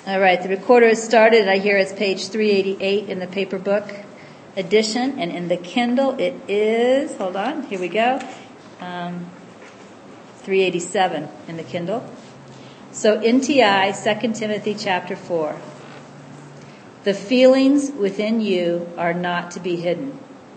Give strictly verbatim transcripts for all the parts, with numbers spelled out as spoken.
All right, the recorder has started. I hear it's page three eighty-eight in the paper book edition, and in the Kindle it is, hold on, here we go, um, three eighty-seven in the Kindle. So N T I, Second Timothy chapter four. The feelings within you are not to be hidden.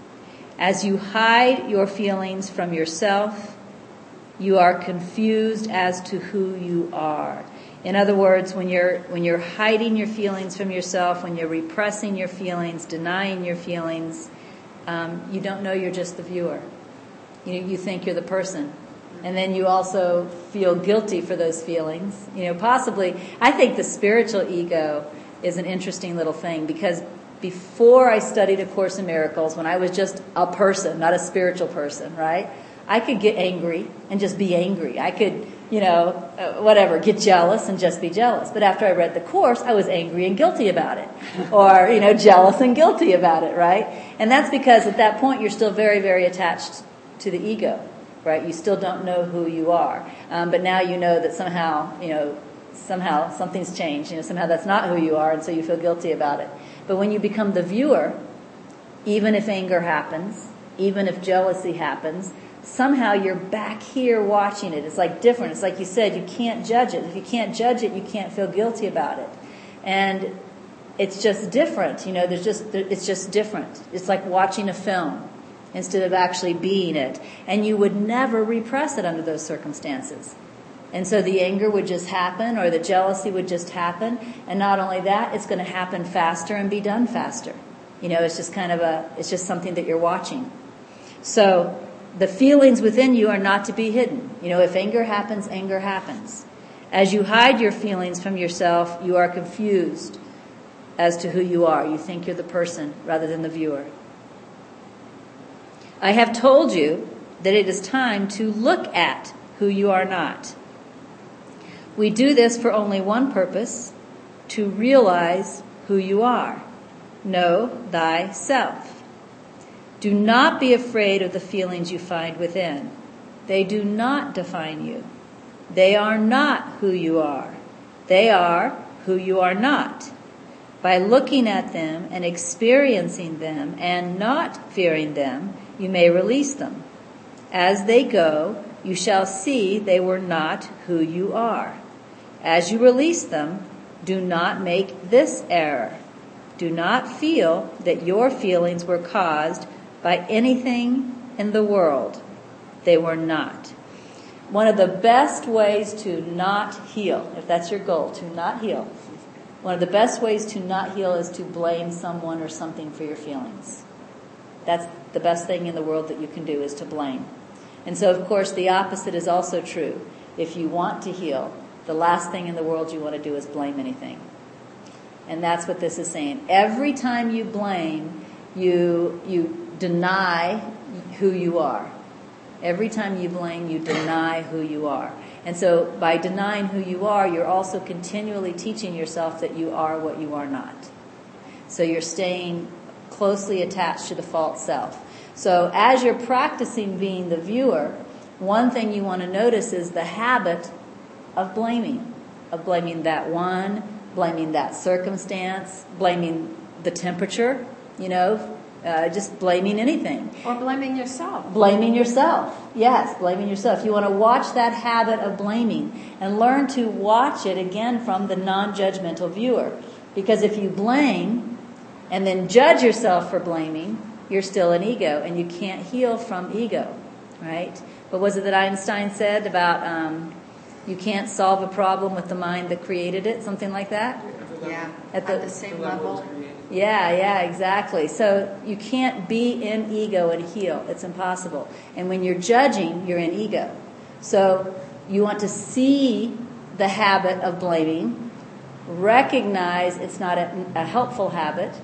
As you hide your feelings from yourself, you are confused as to who you are. In other words, when you're when you're hiding your feelings from yourself, when you're repressing your feelings, denying your feelings, um, you don't know you're just the viewer. You you think you're the person, and then you also feel guilty for those feelings. You know, possibly, I think the spiritual ego is an interesting little thing, because before I studied A Course in Miracles, when I was just a person, not a spiritual person, right? I could get angry and just be angry. I could, you know, uh, whatever, get jealous and just be jealous. But after I read the Course, I was angry and guilty about it. Or, you know, jealous and guilty about it, right? And that's because at that point you're still very, very attached to the ego, right? You still don't know who you are. Um, but now you know that somehow, you know, somehow something's changed. You know, somehow that's not who you are, and so you feel guilty about it. But when you become the viewer, even if anger happens, even if jealousy happens, somehow you're back here watching it. It's like different. It's like you said, you can't judge it. If you can't judge it, you can't feel guilty about it. And it's just different. You know, there's just, it's just different. It's like watching a film instead of actually being it. And you would never repress it under those circumstances. And so the anger would just happen, or the jealousy would just happen. And not only that, it's going to happen faster and be done faster. You know, it's just kind of a, it's just something that you're watching. So the feelings within you are not to be hidden. You know, if anger happens, anger happens. As you hide your feelings from yourself, you are confused as to who you are. You think you're the person rather than the viewer. I have told you that it is time to look at who you are not. We do this for only one purpose, to realize who you are. Know thyself. Do not be afraid of the feelings you find within. They do not define you. They are not who you are. They are who you are not. By looking at them and experiencing them and not fearing them, you may release them. As they go, you shall see they were not who you are. As you release them, do not make this error. Do not feel that your feelings were caused by anything in the world. They were not. One of the best ways to not heal, if that's your goal, to not heal, one of the best ways to not heal is to blame someone or something for your feelings. That's the best thing in the world that you can do, is to blame. And so, of course, the opposite is also true. If you want to heal, the last thing in the world you want to do is blame anything. And that's what this is saying. Every time you blame, you you deny who you are. Every time you blame, you deny who you are. And so by denying who you are, you're also continually teaching yourself that you are what you are not. So you're staying closely attached to the false self. So as you're practicing being the viewer, one thing you want to notice is the habit of blaming, of blaming that one, blaming that circumstance, blaming the temperature, you know, uh, just blaming anything. Or blaming yourself. Blaming yourself. Yes, blaming yourself. You want to watch that habit of blaming and learn to watch it again from the non-judgmental viewer. Because if you blame and then judge yourself for blaming, you're still an ego, and you can't heal from ego, right? What was it that Einstein said about um, you can't solve a problem with the mind that created it, something like that? Yeah, at the, at the same level. Yeah, yeah, exactly. So you can't be in ego and heal. It's impossible. And when you're judging, you're in ego. So you want to see the habit of blaming, recognize it's not a, a helpful habit,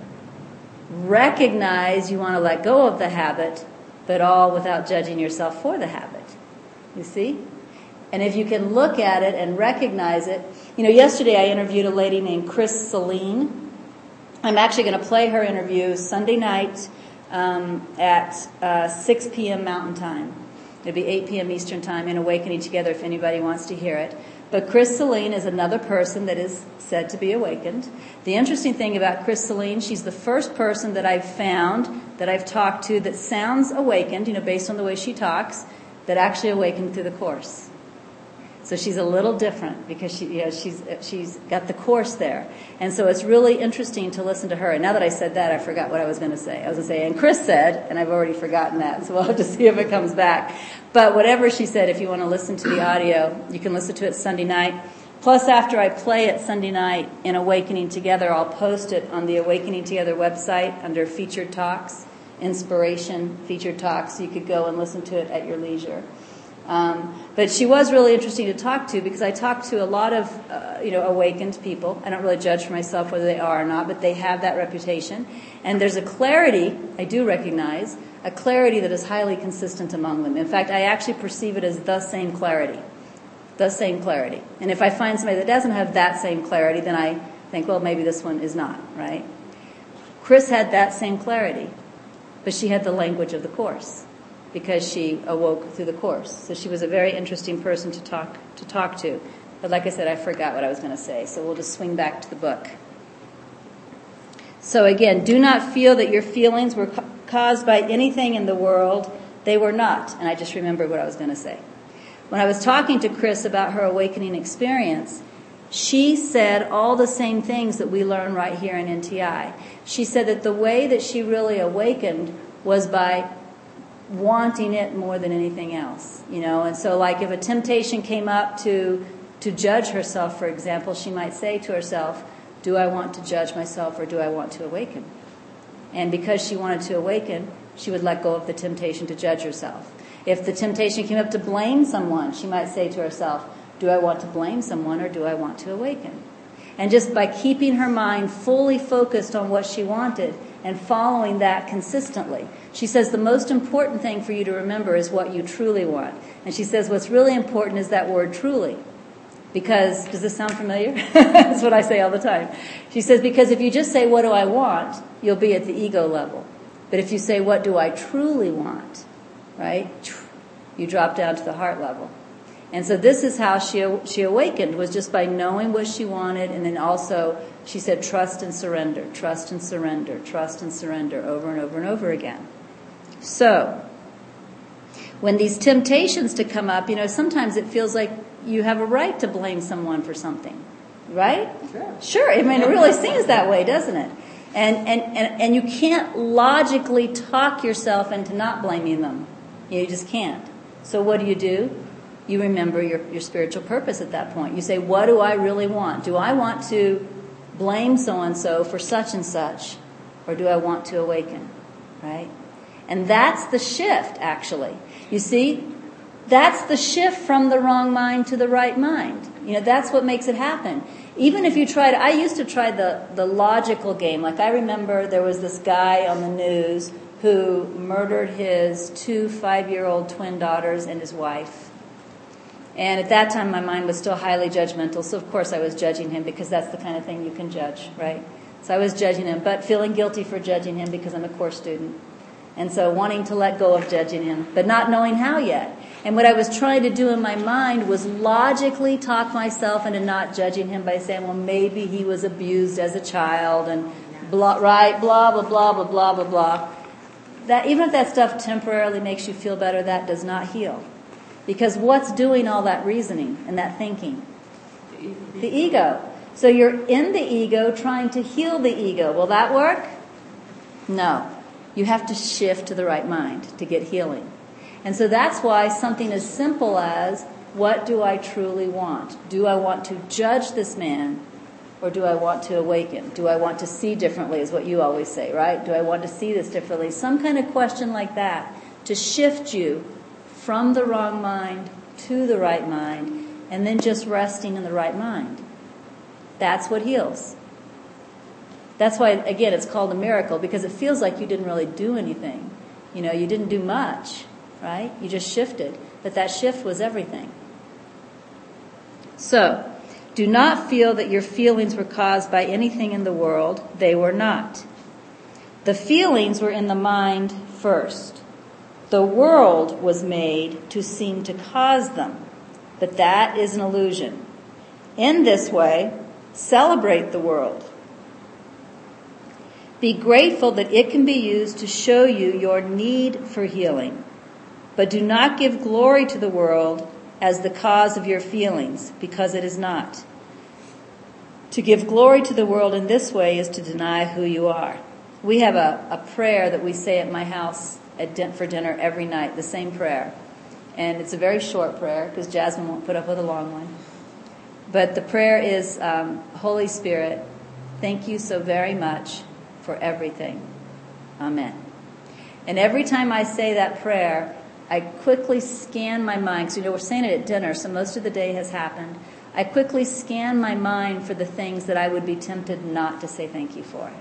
recognize you want to let go of the habit, but all without judging yourself for the habit. You see? And if you can look at it and recognize it, you know, yesterday I interviewed a lady named Chris Celine. I'm actually going to play her interview Sunday night um, at uh, six p.m. Mountain Time. It'll be eight p.m. Eastern Time in Awakening Together if anybody wants to hear it. But Chris Celine is another person that is said to be awakened. The interesting thing about Chris Celine, she's the first person that I've found, that I've talked to, that sounds awakened, you know, based on the way she talks, that actually awakened through the Course. So she's a little different because she, you know, she's she's got the Course there. And so it's really interesting to listen to her. And now that I said that, I forgot what I was going to say. I was going to say, and Chris said, and I've already forgotten that, so we'll have to see if it comes back. But whatever she said, if you want to listen to the audio, you can listen to it Sunday night. Plus, after I play it Sunday night in Awakening Together, I'll post it on the Awakening Together website under Featured Talks, Inspiration Featured Talks. So you could go and listen to it at your leisure. Um, but she was really interesting to talk to because I talked to a lot of, uh, you know, awakened people. I don't really judge for myself whether they are or not, but they have that reputation. And there's a clarity, I do recognize, a clarity that is highly consistent among them. In fact, I actually perceive it as the same clarity. The same clarity. And if I find somebody that doesn't have that same clarity, then I think, well, maybe this one is not, right? Chris had that same clarity, but she had the language of the Course, because she awoke through the Course. So she was a very interesting person to talk to talk to. But like I said, I forgot what I was going to say, so we'll just swing back to the book. So again, do not feel that your feelings were ca- caused by anything in the world. They were not. And I just remembered what I was going to say. When I was talking to Chris about her awakening experience, she said all the same things that we learn right here in N T I. She said that the way that she really awakened was by wanting it more than anything else, you know. And so, like, if a temptation came up to to judge herself, for example, she might say to herself, do I want to judge myself or do I want to awaken? And because she wanted to awaken, she would let go of the temptation to judge herself. If the temptation came up to blame someone, she might say to herself, do I want to blame someone or do I want to awaken? And just by keeping her mind fully focused on what she wanted and following that consistently, she says the most important thing for you to remember is what you truly want. And she says what's really important is that word truly. Because, does this sound familiar? That's what I say all the time. She says, because if you just say, what do I want, you'll be at the ego level. But if you say, what do I truly want, right, you drop down to the heart level. And so this is how she she awakened, was just by knowing what she wanted, and then also she said trust and surrender, trust and surrender, trust and surrender over and over and over again. So when these temptations to come up, you know, sometimes it feels like you have a right to blame someone for something, right? Sure. Sure. I mean, it really seems that way, doesn't it? And and, and, and you can't logically talk yourself into not blaming them. You just can't. So what do you do? You remember your, your spiritual purpose at that point. You say, what do I really want? Do I want to blame so-and-so for such and such? Or do I want to awaken? Right? And that's the shift, actually. You see, that's the shift from the wrong mind to the right mind. You know, that's what makes it happen. Even if you try to, I used to try the, the logical game. Like, I remember there was this guy on the news who murdered his two five-year-old twin daughters and his wife. And at that time, my mind was still highly judgmental. So, of course, I was judging him because that's the kind of thing you can judge, right? So I was judging him, but feeling guilty for judging him because I'm a course student. And so wanting to let go of judging him, but not knowing how yet. And what I was trying to do in my mind was logically talk myself into not judging him by saying, well, maybe he was abused as a child and blah, right, blah, blah, blah, blah, blah, blah, blah. That, even if that stuff temporarily makes you feel better, that does not heal. Because what's doing all that reasoning and that thinking? The ego. So you're in the ego trying to heal the ego. Will that work? No. You have to shift to the right mind to get healing. And so that's why something as simple as, what do I truly want? Do I want to judge this man or do I want to awaken? Do I want to see differently is what you always say, right? Do I want to see this differently? Some kind of question like that to shift you from the wrong mind to the right mind, and then just resting in the right mind. That's what heals. That's why, again, it's called a miracle, because it feels like you didn't really do anything. You know, you didn't do much, right? You just shifted. But that shift was everything. So, do not feel that your feelings were caused by anything in the world. They were not. The feelings were in the mind first. The world was made to seem to cause them, but that is an illusion. In this way, celebrate the world. Be grateful that it can be used to show you your need for healing. But do not give glory to the world as the cause of your feelings, because it is not. To give glory to the world in this way is to deny who you are. We have a, a prayer that we say at my house at din- for dinner every night, the same prayer. And it's a very short prayer because Jasmine won't put up with a long one. But the prayer is, um, Holy Spirit, thank you so very much for everything. Amen. And every time I say that prayer, I quickly scan my mind, because you know we're saying it at dinner, so most of the day has happened. I quickly scan my mind for the things that I would be tempted not to say thank you for.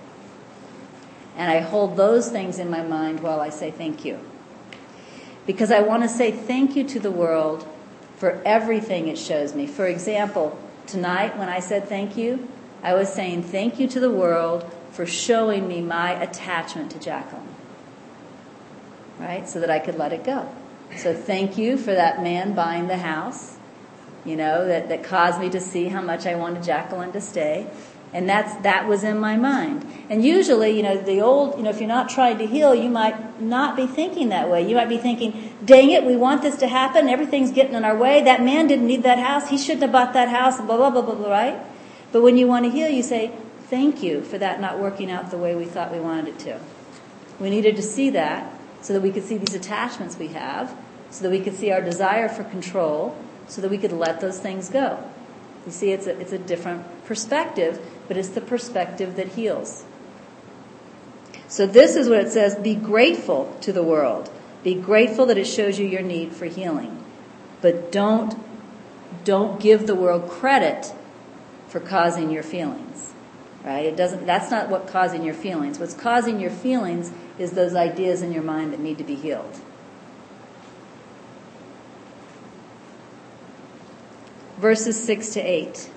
And I hold those things in my mind while I say thank you. Because I want to say thank you to the world for everything it shows me. For example, tonight when I said thank you, I was saying thank you to the world for showing me my attachment to Jacqueline. Right? So that I could let it go. So thank you for that man buying the house, you know, that, that caused me to see how much I wanted Jacqueline to stay. And that's, that was in my mind. And usually, you know, the old, you know, if you're not trying to heal, you might not be thinking that way. You might be thinking, dang it, we want this to happen. Everything's getting in our way. That man didn't need that house. He shouldn't have bought that house, blah, blah, blah, blah, blah, right? But when you want to heal, you say, thank you for that not working out the way we thought we wanted it to. We needed to see that so that we could see these attachments we have, so that we could see our desire for control, so that we could let those things go. You see, it's a, it's a different perspective, but it's the perspective that heals. So this is what it says, be grateful to the world. Be grateful that it shows you your need for healing. But don't, don't give the world credit for causing your feelings. Right? It doesn't, that's not what's causing your feelings. What's causing your feelings is those ideas in your mind that need to be healed. Verses six to eight.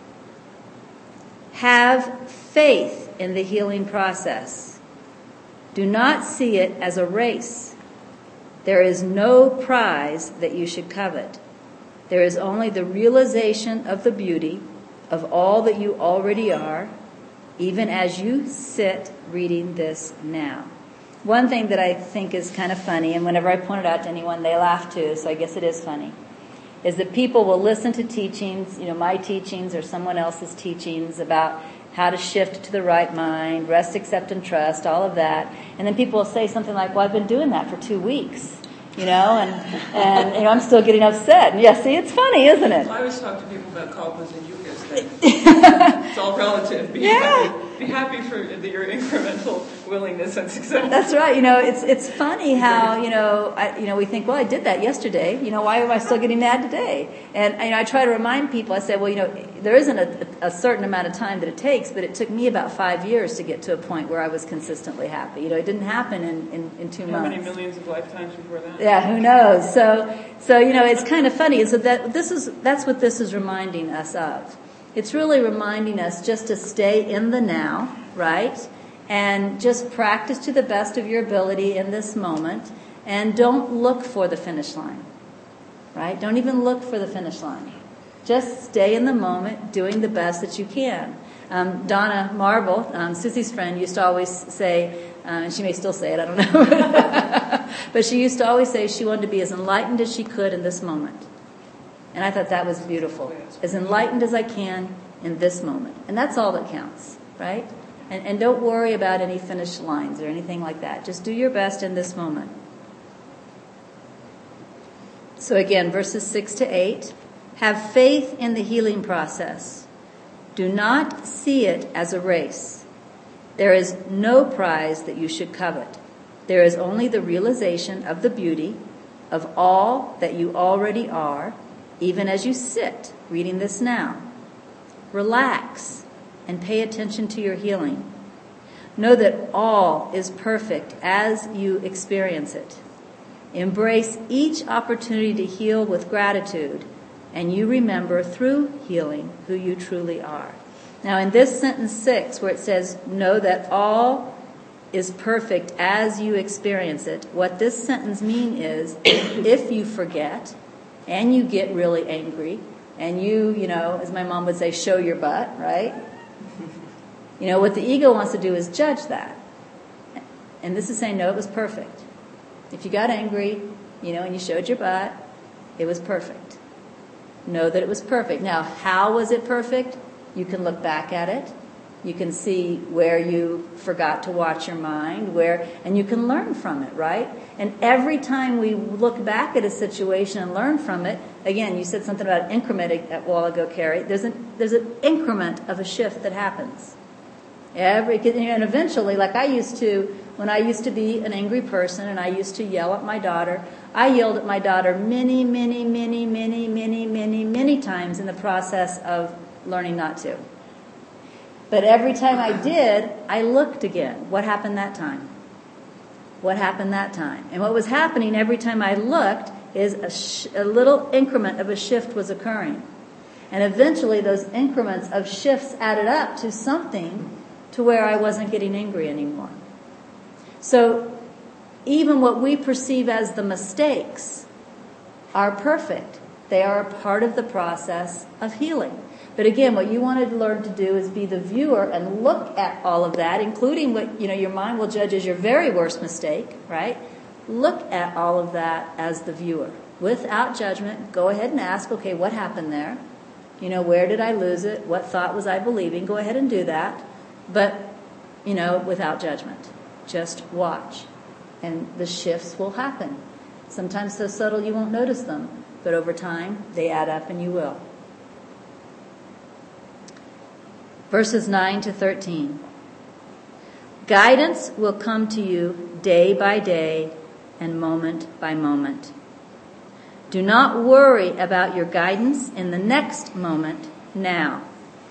Have faith in the healing process. Do not see it as a race. There is no prize that you should covet. There is only the realization of the beauty of all that you already are, even as you sit reading this now. One thing that I think is kind of funny, and whenever I point it out to anyone, they laugh too, so I guess it is funny, is that people will listen to teachings, you know, my teachings or someone else's teachings about how to shift to the right mind, rest, accept, and trust, all of that. And then people will say something like, well, I've been doing that for two weeks, you know, and, and you know, I'm still getting upset. And yeah, see, it's funny, isn't it? I always talk to people about kalpas and yugas. It's all relative. Be yeah. happy. Be happy for the, your incremental willingness and success. That's right. You know, it's it's funny how, you know, I, you know, we think, well, I did that yesterday. You know, why am I still getting mad today? And you know, I try to remind people. I say, well, you know, there isn't a, a certain amount of time that it takes, but it took me about five years to get to a point where I was consistently happy. You know, it didn't happen in, in, in two how months. How many millions of lifetimes before that? Yeah, who knows? So, so you know, it's kind of funny. So that this is that's what this is reminding us of. It's really reminding us just to stay in the now, right? And just practice to the best of your ability in this moment. And don't look for the finish line, right? Don't even look for the finish line. Just stay in the moment, doing the best that you can. Um, Donna Marble, um, Sissy's friend, used to always say, uh, and she may still say it, I don't know. But she used to always say she wanted to be as enlightened as she could in this moment. And I thought that was beautiful. As enlightened as I can in this moment. And that's all that counts, right? And, and don't worry about any finish lines or anything like that. Just do your best in this moment. So again, verses six to eight. Have faith in the healing process. Do not see it as a race. There is no prize that you should covet. There is only the realization of the beauty of all that you already are, even as you sit reading this now. Relax and pay attention to your healing. Know that all is perfect as you experience it. Embrace each opportunity to heal with gratitude, and you remember through healing who you truly are. Now in this sentence six, where it says, know that all is perfect as you experience it, what this sentence means is, if you forget, and you get really angry, and you, you know, as my mom would say, show your butt, right? You know, what the ego wants to do is judge that. And this is saying, no, it was perfect. If you got angry, you know, and you showed your butt, it was perfect. Know that it was perfect. Now, how was it perfect? You can look back at it. You can see where you forgot to watch your mind, where, and you can learn from it, right? And every time we look back at a situation and learn from it, again, you said something about increment a while ago, Carrie. There's an there's an increment of a shift that happens. Every and eventually, like I used to, when I used to be an angry person and I used to yell at my daughter, I yelled at my daughter many, many, many, many, many, many, many times in the process of learning not to. But every time I did, I looked again. What happened that time? What happened that time? And what was happening every time I looked is a, sh- a little increment of a shift was occurring. And eventually those increments of shifts added up to something to where I wasn't getting angry anymore. So even what we perceive as the mistakes are perfect. They are a part of the process of healing. But again, what you want to learn to do is be the viewer and look at all of that, including what, you know, your mind will judge as your very worst mistake, right? Look at all of that as the viewer. Without judgment, go ahead and ask, okay, what happened there? You know, where did I lose it? What thought was I believing? Go ahead and do that. But, you know, without judgment. Just watch. And the shifts will happen. Sometimes so subtle you won't notice them. But over time, they add up and you will. Verses nine to thirteen. Guidance will come to you day by day and moment by moment. Do not worry about your guidance in the next moment now.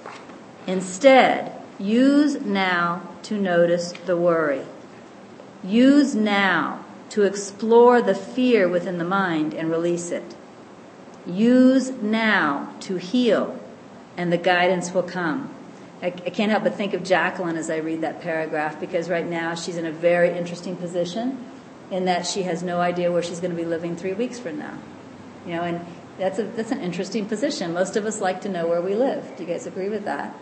Instead, use now to notice the worry. Use now to explore the fear within the mind and release it. Use now to heal, and the guidance will come. I, I can't help but think of Jacqueline as I read that paragraph, because right now she's in a very interesting position in that she has no idea where she's going to be living three weeks from now. You know, and that's a that's an interesting position. Most of us like to know where we live. Do you guys agree with that?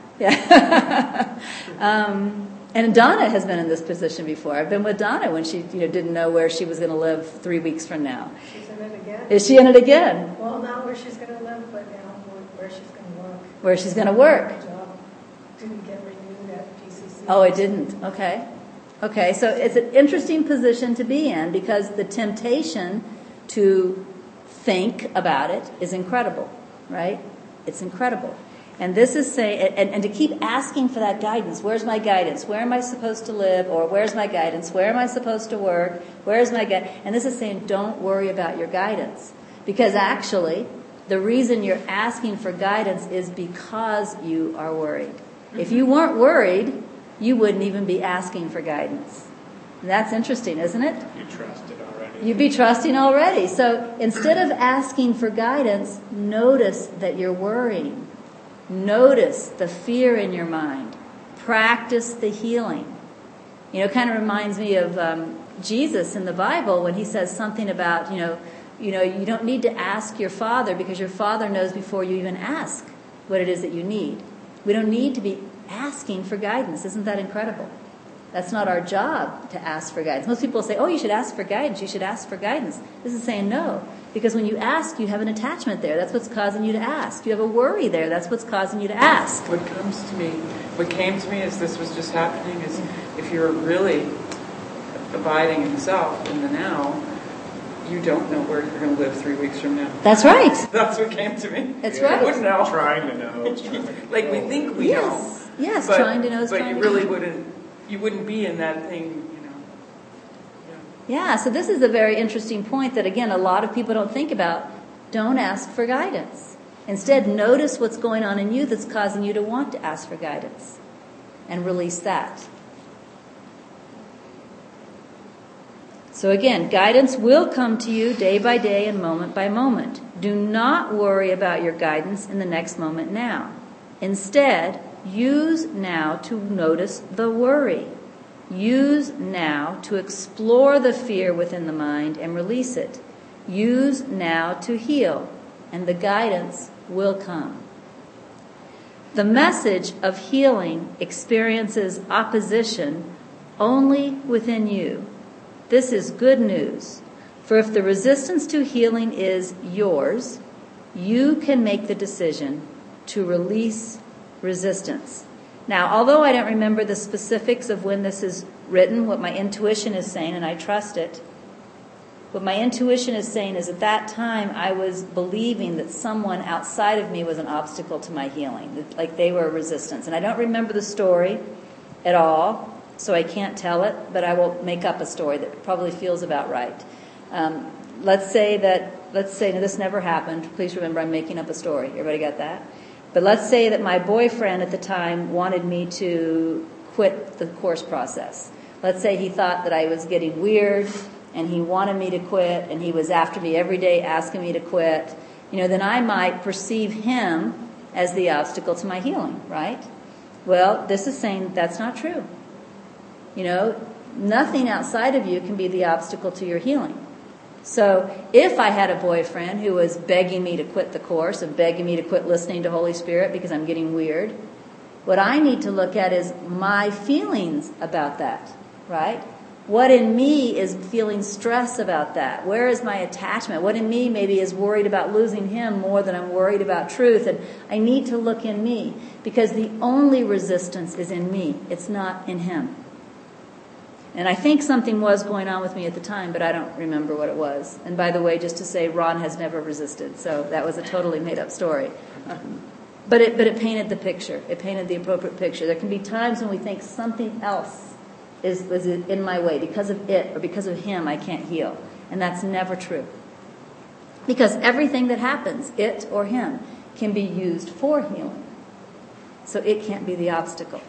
Yeah. um, and Donna has been in this position before. I've been with Donna when she, you know, didn't know where she was going to live three weeks from now. She's in it again. Is she in it again? Well, not where she's going to live, but now where she's going to work. Where she's going to work. Her job didn't get renewed at G C C. Oh, it didn't. Okay. Okay, so it's an interesting position to be in, because the temptation to think about it is incredible, right? It's incredible. And this is saying, and, and to keep asking for that guidance. Where's my guidance? Where am I supposed to live? Or where's my guidance? Where am I supposed to work? Where's my guidance? And this is saying, don't worry about your guidance. Because actually, the reason you're asking for guidance is because you are worried. If you weren't worried, you wouldn't even be asking for guidance. And that's interesting, isn't it? You trusted already. You'd be trusting already. So instead of asking for guidance, notice that you're worrying. Notice the fear in your mind. Practice the healing. You know, it kind of reminds me of um, Jesus in the Bible when he says something about, you know, you know, you don't need to ask your Father because your Father knows before you even ask what it is that you need. We don't need to be asking for guidance. Isn't that incredible? That's not our job to ask for guidance. Most people say, oh, you should ask for guidance. You should ask for guidance. This is saying no. Because when you ask, you have an attachment there. That's what's causing you to ask. You have a worry there. That's what's causing you to ask. What comes to me, what came to me as this was just happening is if you're really abiding in self in the now, you don't know where you're going to live three weeks from now. That's right. That's what came to me. That's Yeah, right. I wouldn't know. Trying to know. It's trying to Like we think we yes. know. Yes, but, trying to know is But trying you to really know. wouldn't, you wouldn't be in that thing, you know. Yeah. Yeah, so this is a very interesting point that, again, a lot of people don't think about. Don't ask for guidance. Instead, notice what's going on in you that's causing you to want to ask for guidance. And release that. So again, guidance will come to you day by day and moment by moment. Do not worry about your guidance in the next moment now. Instead, use now to notice the worry. Use now to explore the fear within the mind and release it. Use now to heal, and the guidance will come. The message of healing experiences opposition only within you. This is good news. For if the resistance to healing is yours, you can make the decision to release resistance. Now, although I don't remember the specifics of when this is written, what my intuition is saying, and I trust it, what my intuition is saying is at that time I was believing that someone outside of me was an obstacle to my healing, like they were a resistance. And I don't remember the story at all, so I can't tell it, but I will make up a story that probably feels about right. Um, let's say that, let's say, now this never happened. Please remember I'm making up a story. Everybody got that? But let's say that my boyfriend at the time wanted me to quit the course process. Let's say he thought that I was getting weird and he wanted me to quit and he was after me every day asking me to quit. You know, then I might perceive him as the obstacle to my healing, right? Well, this is saying that's not true. You know, nothing outside of you can be the obstacle to your healing. So if I had a boyfriend who was begging me to quit the course and begging me to quit listening to Holy Spirit because I'm getting weird, what I need to look at is my feelings about that, right? What in me is feeling stress about that? Where is my attachment? What in me maybe is worried about losing him more than I'm worried about truth? And I need to look in me because the only resistance is in me. It's not in him. And I think something was going on with me at the time, but I don't remember what it was. And by the way, just to say, Ron has never resisted, so that was a totally made-up story. But it, but it painted the picture. It painted the appropriate picture. There can be times when we think something else is, is in my way. Because of it or because of him, I can't heal. And that's never true. Because everything that happens, it or him, can be used for healing. So it can't be the obstacle.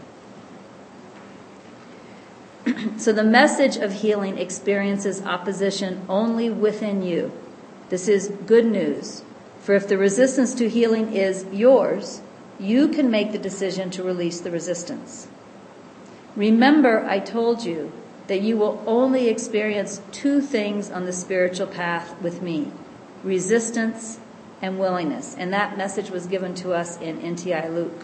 So the message of healing experiences opposition only within you. This is good news. For if the resistance to healing is yours, you can make the decision to release the resistance. Remember, I told you that you will only experience two things on the spiritual path with me: resistance and willingness. And that message was given to us in N T I Luke.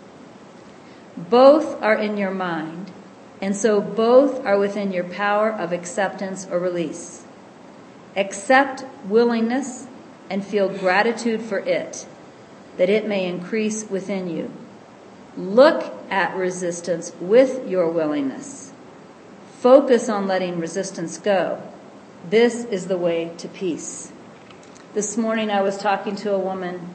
Both are in your mind. And so both are within your power of acceptance or release. Accept willingness and feel gratitude for it, that it may increase within you. Look at resistance with your willingness. Focus on letting resistance go. This is the way to peace. This morning I was talking to a woman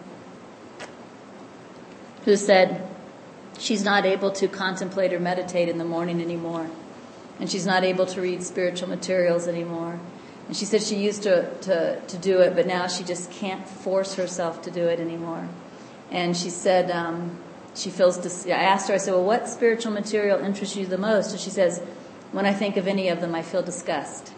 who said, she's not able to contemplate or meditate in the morning anymore. And she's not able to read spiritual materials anymore. And she said she used to, to, to do it, but now she just can't force herself to do it anymore. And she said um, she feels, dis- I asked her, I said, well, what spiritual material interests you the most? And she says, when I think of any of them, I feel disgust.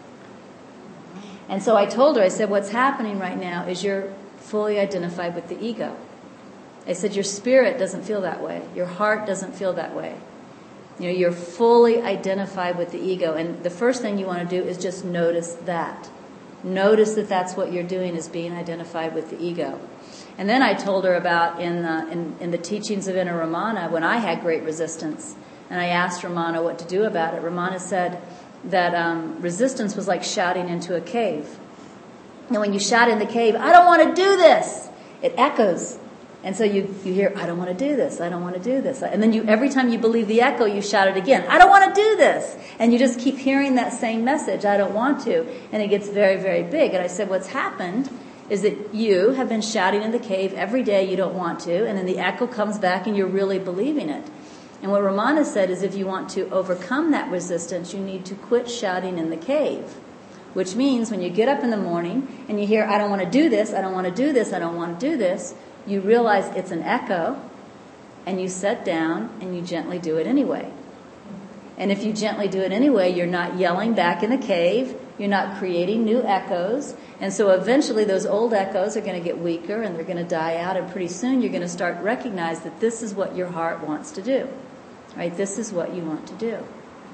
And so I told her, I said, what's happening right now is you're fully identified with the ego. I said, your spirit doesn't feel that way. Your heart doesn't feel that way. You know, you're fully identified with the ego. And the first thing you want to do is just notice that. Notice that that's what you're doing, is being identified with the ego. And then I told her about in the, in, in the teachings of Inner Ramana, when I had great resistance. And I asked Ramana what to do about it. Ramana said that um, resistance was like shouting into a cave. And when you shout in the cave, I don't want to do this, it echoes. And so you, you hear, I don't want to do this, I don't want to do this. And then you, every time you believe the echo, you shout it again, I don't want to do this. And you just keep hearing that same message, I don't want to. And it gets very, very big. And I said, what's happened is that you have been shouting in the cave every day you don't want to, and then the echo comes back and you're really believing it. And what Ramana said is if you want to overcome that resistance, you need to quit shouting in the cave. Which means when you get up in the morning and you hear, I don't want to do this, I don't want to do this, I don't want to do this, you realize it's an echo, and you sit down and you gently do it anyway. And if you gently do it anyway, you're not yelling back in the cave, you're not creating new echoes, and so eventually those old echoes are going to get weaker and they're going to die out, and pretty soon you're going to start to recognize that this is what your heart wants to do. Right? This is what you want to do.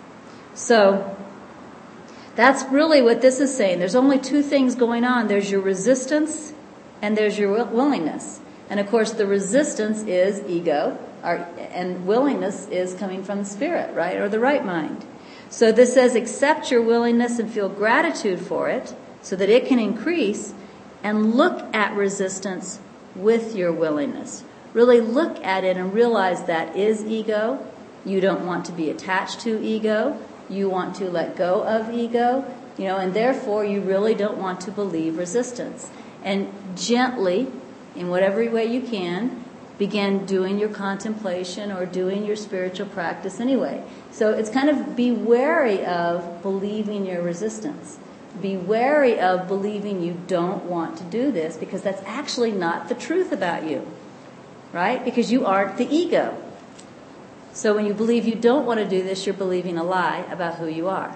So that's really what this is saying. There's only two things going on. There's your resistance and there's your willingness. And of course, the resistance is ego, our, and willingness is coming from the spirit, right? Or the right mind. So this says, accept your willingness and feel gratitude for it so that it can increase, and look at resistance with your willingness. Really look at it and realize that is ego. You don't want to be attached to ego. You want to let go of ego, you know, and therefore you really don't want to believe resistance. And gently, in whatever way you can, begin doing your contemplation or doing your spiritual practice anyway. So it's kind of be wary of believing your resistance. Be wary of believing you don't want to do this, because that's actually not the truth about you, right? Because you aren't the ego. So when you believe you don't want to do this, you're believing a lie about who you are.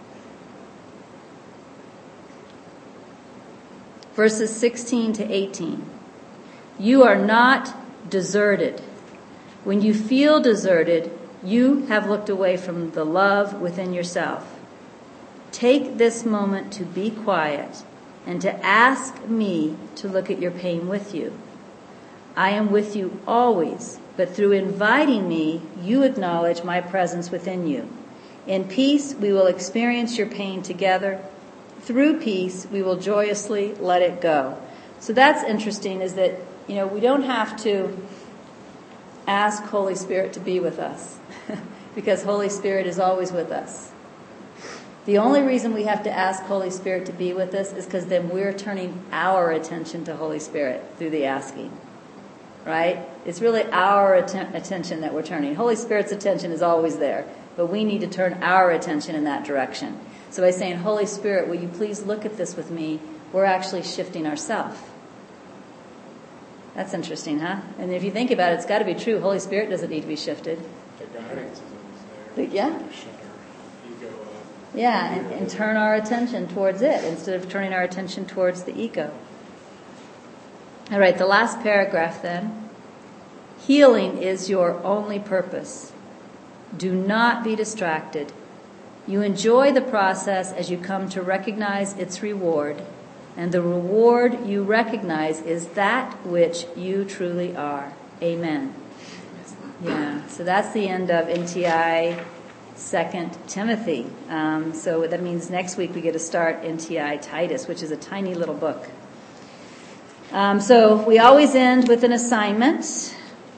Verses sixteen to eighteen. You are not deserted. When you feel deserted, you have looked away from the love within yourself. Take this moment to be quiet and to ask me to look at your pain with you. I am with you always, but through inviting me, you acknowledge my presence within you. In peace, we will experience your pain together. Through peace, we will joyously let it go. So that's interesting, is that, you know, we don't have to ask Holy Spirit to be with us because Holy Spirit is always with us. The only reason we have to ask Holy Spirit to be with us is because then we're turning our attention to Holy Spirit through the asking, right? It's really our atten- attention that we're turning. Holy Spirit's attention is always there, but we need to turn our attention in that direction. So by saying, Holy Spirit, will you please look at this with me, we're actually shifting ourselves. That's interesting, huh? And if you think about it, it's got to be true. Holy Spirit doesn't need to be shifted. The guidance is always there. But, yeah. Shut our ego up. Yeah, and, and turn our attention towards it instead of turning our attention towards the ego. All right, the last paragraph then. Healing is your only purpose. Do not be distracted. You enjoy the process as you come to recognize its reward, and the reward you recognize is that which you truly are. Amen. Yeah, so that's the end of N T I Second Timothy. Um, so that means next week we get to start N T I Titus, which is a tiny little book. Um, so we always end with an assignment.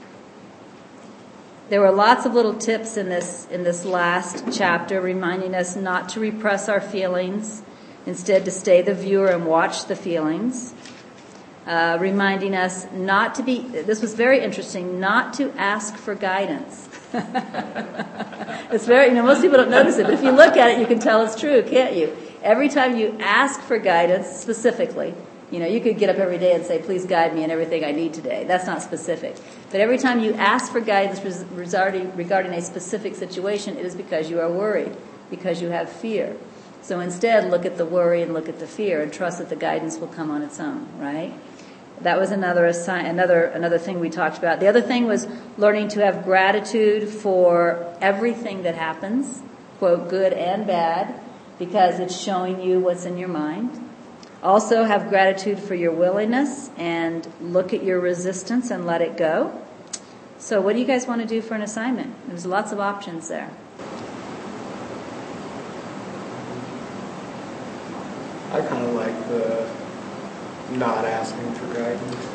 There were lots of little tips in this in this last chapter, reminding us not to repress our feelings, instead to stay the viewer and watch the feelings. Uh, reminding us not to be, this was very interesting, not to ask for guidance. It's very, you know, most people don't notice it, but if you look at it, you can tell it's true, can't you? Every time you ask for guidance specifically, you know, you could get up every day and say, please guide me in everything I need today. That's not specific. But every time you ask for guidance regarding, regarding a specific situation, it is because you are worried, because you have fear. So instead, look at the worry and look at the fear and trust that the guidance will come on its own, right? That was another assign, another another thing we talked about. The other thing was learning to have gratitude for everything that happens, quote, good and bad, because it's showing you what's in your mind. Also have gratitude for your willingness and look at your resistance and let it go. So what do you guys want to do for an assignment? There's lots of options there. I kind of like the not asking for guidance.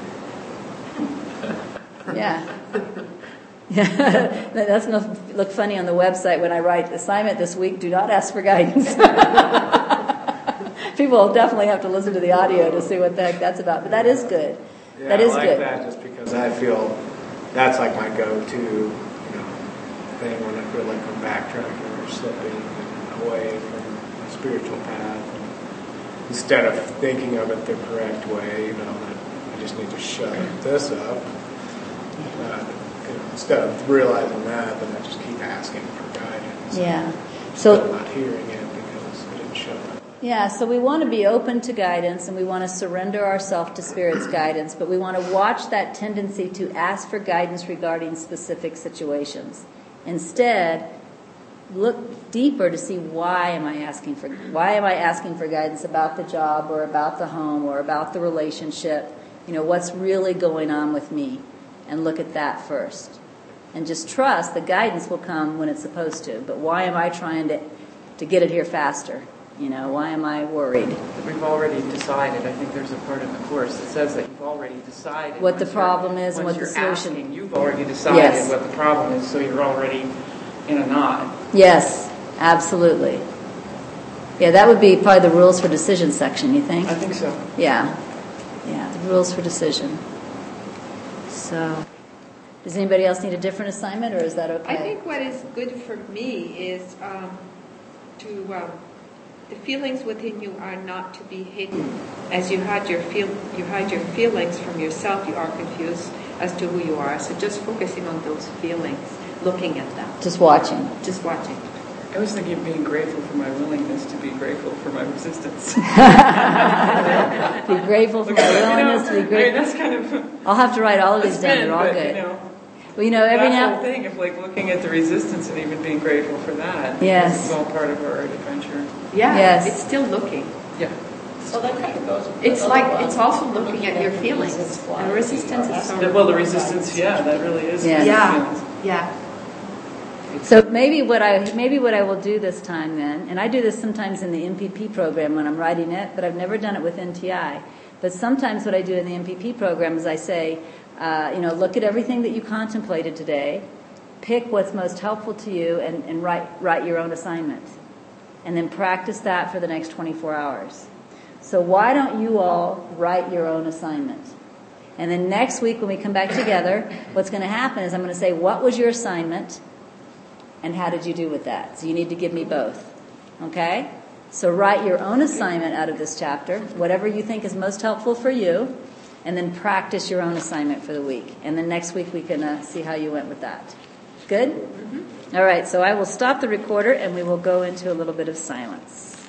Yeah. Yeah. That's going to look funny on the website when I write assignment this week, do not ask for guidance. People will definitely have to listen to the audio to see what the heck that's about. But that is good. Yeah, that is I like good. that just because I feel that's like my go-to, you know, thing when I feel like I'm backtracking or slipping away from my spiritual path. And instead of thinking of it the correct way, you know, that I just need to shut this up. Uh, you know, instead of realizing that, then I just keep asking for guidance. Yeah. So So not hearing it because I didn't shut up. Yeah, so we want to be open to guidance and we want to surrender ourselves to Spirit's guidance, but we want to watch that tendency to ask for guidance regarding specific situations. Instead, look deeper to see why am I asking for why am I asking for guidance about the job or about the home or about the relationship. You know, what's really going on with me? And look at that first. And just trust the guidance will come when it's supposed to. But why am I trying to, to get it here faster? You know, why am I worried? We've already decided. I think there's a part in the Course that says that you've already decided What the once problem you're- is and once what the you're solution- asking, you've already decided Yes. what the problem is, so you're already in a knot. Yes, absolutely. Yeah, that would be probably the rules for decision section, you think? I think so. Yeah. Yeah, the rules for decision. So, does anybody else need a different assignment, or is that okay? I think what is good for me is um, to um, the feelings within you are not to be hidden. As you hide your feel, you hide your feelings from yourself. You are confused as to who you are. So just focusing on those feelings, looking at them, Just watching. just watching. I was thinking of being grateful for my willingness to be grateful for my resistance. Be grateful for my willingness to be I mean, grateful. that's kind of I'll have to write all of a these down. spin, They're all but, good. you know, Well, you know, every that now... whole thing of like looking at the resistance and even being grateful for that. because Yes. It's all part of our adventure. Yeah, Yes. it's still looking. Yeah. So that kind of goes with It's the like other it's one. also looking at your feelings. And resistance is The- so. well, the resistance, yeah, that really is. Yeah. Yeah, yeah. So maybe what I maybe what I will do this time then, and I do this sometimes in the M P P program when I'm writing it, but I've never done it with N T I. But sometimes what I do in the M P P program is I say, uh, you know, look at everything that you contemplated today, pick what's most helpful to you, and, and write write your own assignment, and then practice that for the next twenty-four hours. So why don't you all write your own assignment? And then next week when we come back together, what's going to happen is I'm going to say, what was your assignment? And how did you do with that? So you need to give me both. Okay? So write your own assignment out of this chapter, whatever you think is most helpful for you, and then practice your own assignment for the week. And then next week we can uh, see how you went with that. Good? Mm-hmm. All right, so I will stop the recorder and we will go into a little bit of silence.